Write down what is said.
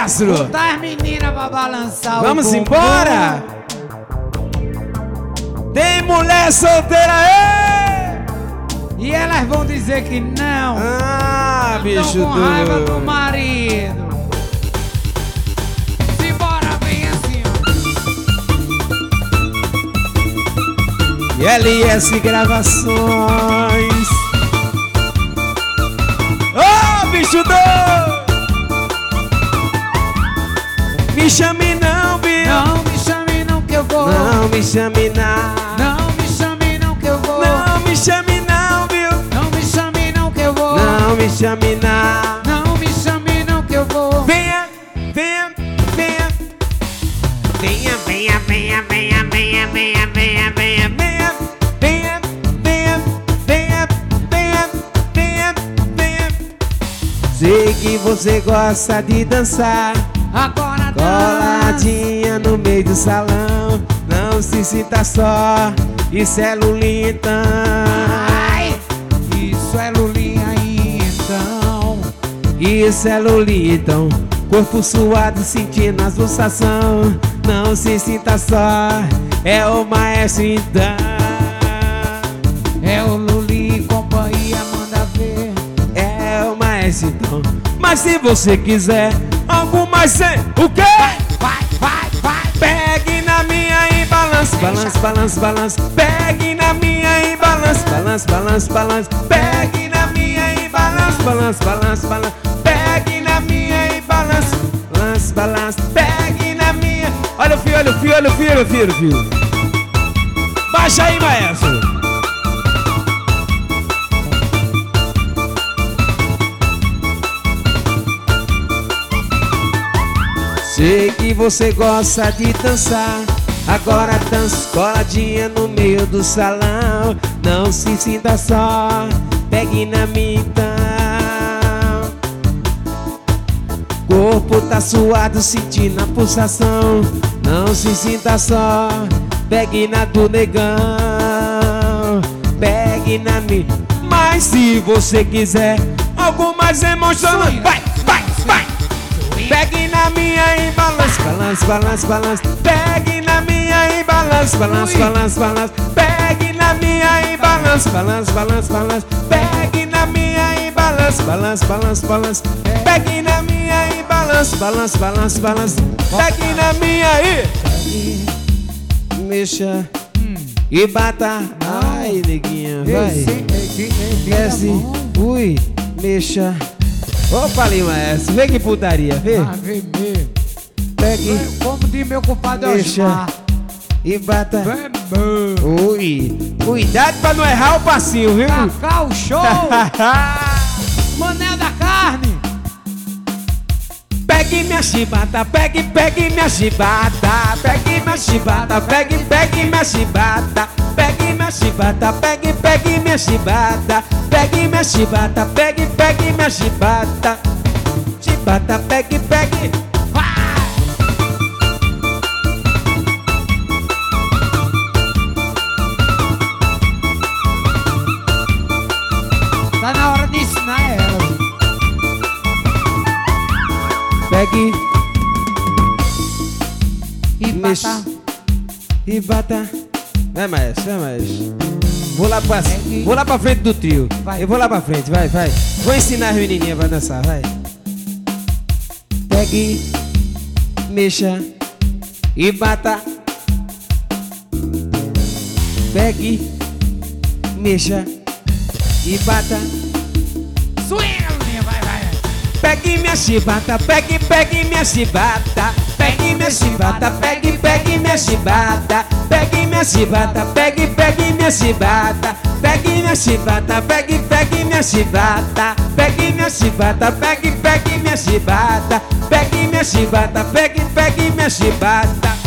maestro? Botar as meninas pra balançar. Vamos o bumbum. embora? Tem mulher solteira aí? E elas vão dizer que não. Ah, bicho Tão com raiva do doido. marido. Simbora, vem assim, ó. E LS Gravações. Ô, bicho doido! Me chame não, viu? Não me chame não que eu vou. Não me chame não. Não me chame não que eu vou. Não me chame não, viu? Não me chame não que eu vou. Não me chame não. Não me chame não que eu vou. Venha, venha, venha. Venha, venha, venha, venha, venha, venha, venha, venha, venha. Venha, venha, venha, venha, venha, venha. Sei que você gosta de dançar. Agora dança. Coladinha no meio do salão. Não se sinta só. Isso é Lulita. Ai, isso é Lulinha então. Isso é Lulita. Corpo suado sentindo as pulsações. Não se sinta só. É o maestro então. É o Luli e companhia, manda ver. É o maestro então. Mas se você quiser algo mais sem o quê? Vai, vai, vai. Pegue na minha e balance, balance, balance, balance. Pegue na minha e balance, balance, balance, balance. Pegue na minha e balance, balance, balance, balance. Pegue na minha e balance, balance, balance. Pegue na minha. Olha o fio, olha o fio, olha o fio, olha o fio, olha o fio. Baixa aí, maestro. Sei que você gosta de dançar. Agora dança coladinha no meio do salão. Não se sinta só. Pegue na minha então. Corpo tá suado sentindo a pulsação. Não se sinta só. Pegue na do negão. Pegue na minha. Mas se você quiser algo mais emocionante, vai, vai, vai. Pegue na minha e balance, balance, balance, balance. Pegue na minha e balance, balance, balance, balance. Pegue na minha e balance, balance, balance, balance. Pegue na minha e balance, balance, balance, balance. Pegue na minha e balance, balance, balance, balance. Pegue na minha e mexa e bata. Ai, neguinha, vai. Desce, ui, mexa. Opa ali, maestro, vê que putaria, vê. Ah, vem mesmo. Pegue, Como diz meu compadre mexa Osmar. e bata. Vem mesmo. Ui, cuidado pra não errar o passinho, viu? Cacau Show. Manel da Carne. Pegue minha chibata, pegue, pegue minha chibata. Pegue minha chibata, pegue, pegue minha chibata. Pegue minha chibata, pegue, pegue minha chibata. Pegue minha chibata, pegue, pegue minha chibata. Chibata, pegue, pegue. Tá na hora de ensinar ela. Pegue E mexa bata. e bata. Vai, maestro, vai, maestro. Vou lá pra frente do trio. Vai. Eu vou lá pra frente, vai, vai. Vou ensinar as menininhas pra dançar, vai. Pegue, mexa e bata. Pegue, mexa e bata. Swing, Lulinha, vai, vai. Pegue minha chibata, pegue, pegue minha chibata. Pegue minha chibata, pegue, pegue minha chibata. Pegue minha chibata, pegue, pegue minha chibata. Pegue minha chibata, pegue, pegue minha chibata. Pegue minha chibata, pegue, pegue minha chibata. Pegue minha chibata, pegue, pegue minha chibata.